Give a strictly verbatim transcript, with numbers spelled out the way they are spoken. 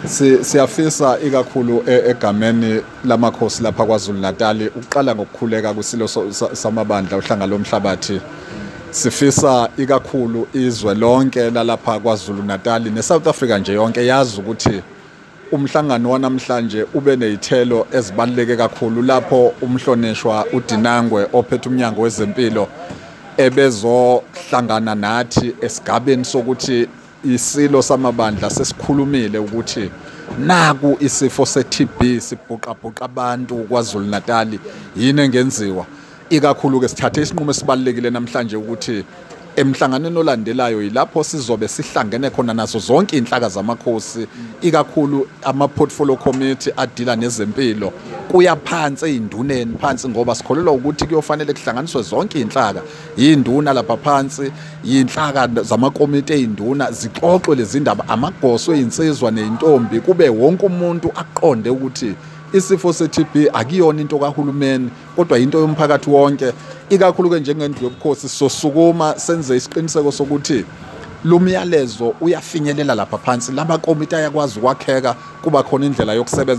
Si siyafisa ikakhulu egameni lamakhosi lapha KwaZulu Natal uqala ngokukhuleka kwisilo samabandla uhlanga lomhlabathi. Sifisa ikakhulu izwe lonke lalapha KwaZulu Natal neSouth Africa nje yonke yazi ukuthi umhlangano wanamhlanje ube nezithelo ezibaluleke kakhulu lapho umhlonishwa uDinangwe ophethe umnyango wezempilo ebezohlangana nathi esigabeni sokuthi isilo samabandla sesikhulumile ukuthi naku isifo se-T B sibhuqabhuqa abantu KwaZulu Natal yini engenziwa. Ikakhulu ke sithathe isinqumo esibalekile namhlanje ukuthi emhlanganweni olandelayo yilapho sizobe sihlangene khona nazo zonke inhlaka zamakhosi, ikakhulu ama-portfolio committee adila nezempilo kuya phansi ezinduneni phansi, ngoba sikholelwa ukuthi kuyofanele kuhlanganiswe zonke inhlaka yinduna lapha phansi, inhlaka zamakomiti ezinduna zixoxwe lezi ndaba, amagoso ezinsizwa nezintombi, kube wonke umuntu aqonde ukuthi isifo se-T B akuyona into kahulumeni kodwa into yomphakathi wonke. Ikakhulu ke njengendlu yobukhosi sosukuma senze isiqiniseko sokuthi lo myalezo uyafinyelela lapha phansi, laba komiti ayakwazi ukwakheka, kuba khona indlela yokusebenza.